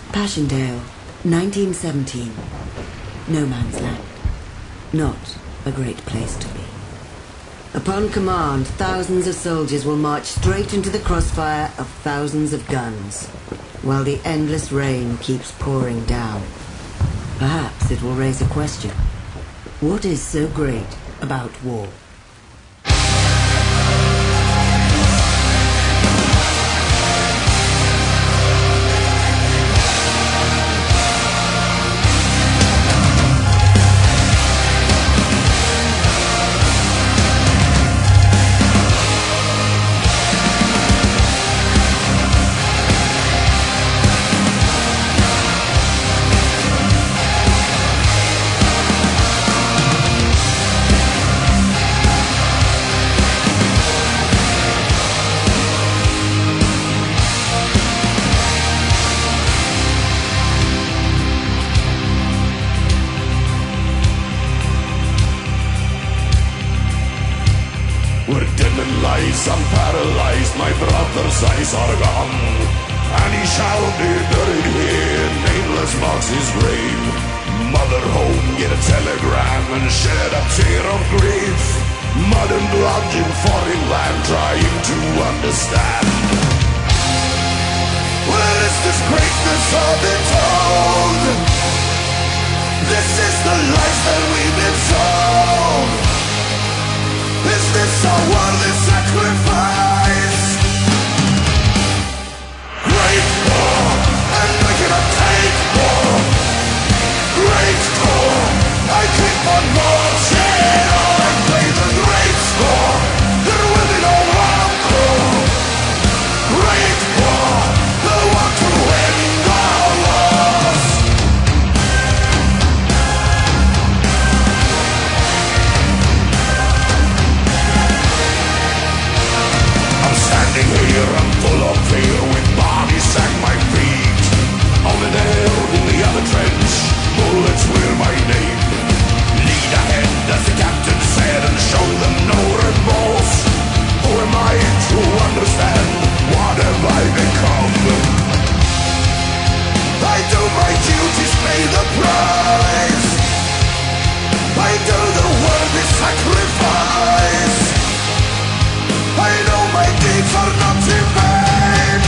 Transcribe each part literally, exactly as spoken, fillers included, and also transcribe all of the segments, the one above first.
Passchendaele, nineteen seventeen. No man's land. Not a great place to be. Upon command, thousands of soldiers will march straight into the crossfire of thousands of guns, while the endless rain keeps pouring down. Perhaps it will raise a question. What is so great about war? We're dim in lies, I'm paralyzed, my brother's eyes are gone, and he shall be buried here, nameless marks his grave. Mother home, get a telegram and shed a tear of grief. Mud and blood in foreign land, trying to understand. Where is this greatness all been told? This is the life that we've been sold. Is this a worthy sacrifice? Great war, and I cannot take war. Great war, I keep on marching on. I play the great score, there will be no encore. Great war, the one to end all wars. Standing here, I'm full of fear, with bodies at my feet. Over there, in the other trench, bullets wear my name. Lead ahead, as the captain said, and show them no remorse. Who am I to understand? What have I become? I do my duties, pay the price. I do the worthy sacrifice. I know my deeds are not in vain.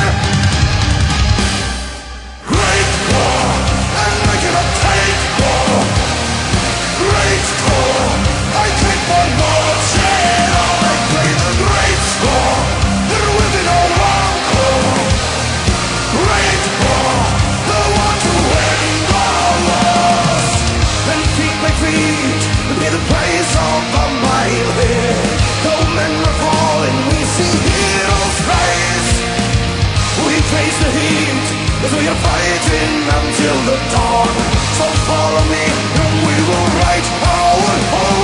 Great war, and I cannot take war. Great war, I keep on marching on. I play the great score, there will be no encore. Great war, the one to end all wars. And keep my feet, be the place of a mile here. Though men are falling, we see heroes rise. We face the heat as we are fighting until the dawn. So follow me and we will write our own.